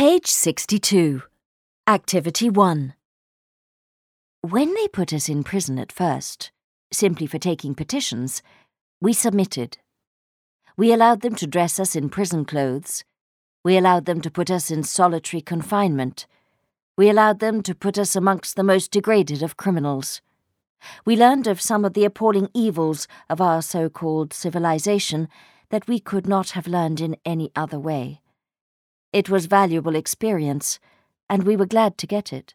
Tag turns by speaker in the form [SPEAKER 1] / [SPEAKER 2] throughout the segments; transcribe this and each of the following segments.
[SPEAKER 1] Page 62. Activity 1. When they put us in prison at first, simply for taking petitions, we submitted. We allowed them to dress us in prison clothes. We allowed them to put us in solitary confinement. We allowed them to put us amongst the most degraded of criminals. We learned of some of the appalling evils of our so-called civilization that we could not have learned in any other way. It was valuable experience, and we were glad to get it.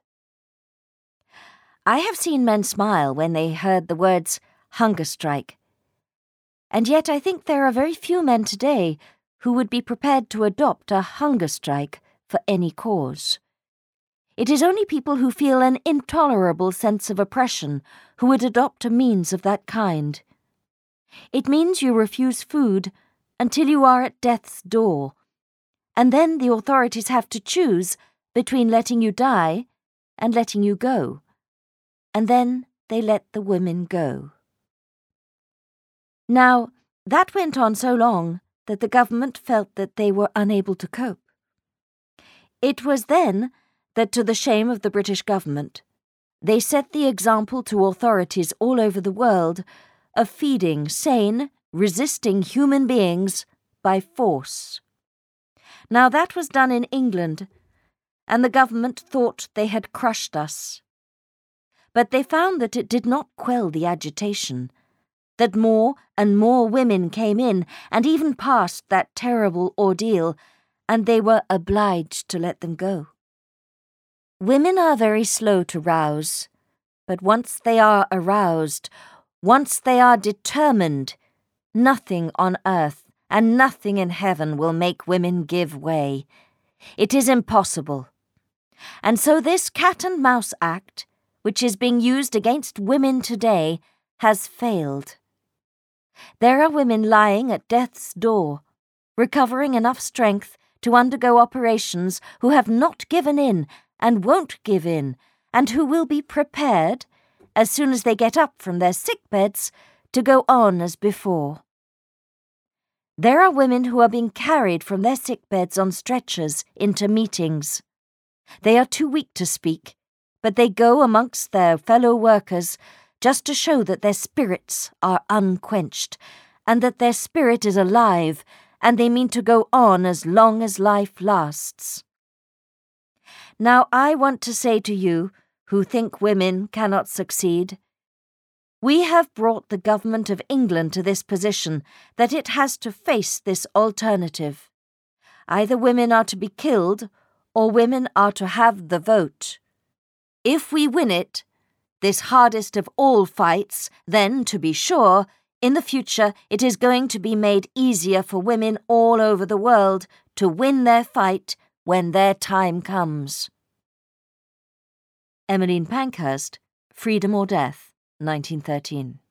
[SPEAKER 1] I have seen men smile when they heard the words hunger strike. And yet I think there are very few men today who would be prepared to adopt a hunger strike for any cause. It is only people who feel an intolerable sense of oppression who would adopt a means of that kind. It means you refuse food until you are at death's door, and then the authorities have to choose between letting you die and letting you go, and then they let the women go. Now, that went on so long that the government felt that they were unable to cope. It was then that, to the shame of the British government, they set the example to authorities all over the world of feeding sane, resisting human beings by force. Now that was done in England, and the government thought they had crushed us. But they found that it did not quell the agitation, that more and more women came in and even passed that terrible ordeal, and they were obliged to let them go. Women are very slow to rouse, but once they are aroused, once they are determined, nothing on earth and nothing in heaven will make women give way. It is impossible. And so this cat and mouse act, which is being used against women today, has failed. There are women lying at death's door, recovering enough strength to undergo operations, who have not given in and won't give in, and who will be prepared, as soon as they get up from their sick beds, to go on as before. There are women who are being carried from their sick beds on stretchers into meetings. They are too weak to speak, but they go amongst their fellow workers just to show that their spirits are unquenched, and that their spirit is alive, and they mean to go on as long as life lasts. Now I want to say to you, who think women cannot succeed, we have brought the government of England to this position that it has to face this alternative. Either women are to be killed, or women are to have the vote. If we win it, this hardest of all fights, then, to be sure, in the future it is going to be made easier for women all over the world to win their fight when their time comes. Emmeline Pankhurst, Freedom or Death, 1913.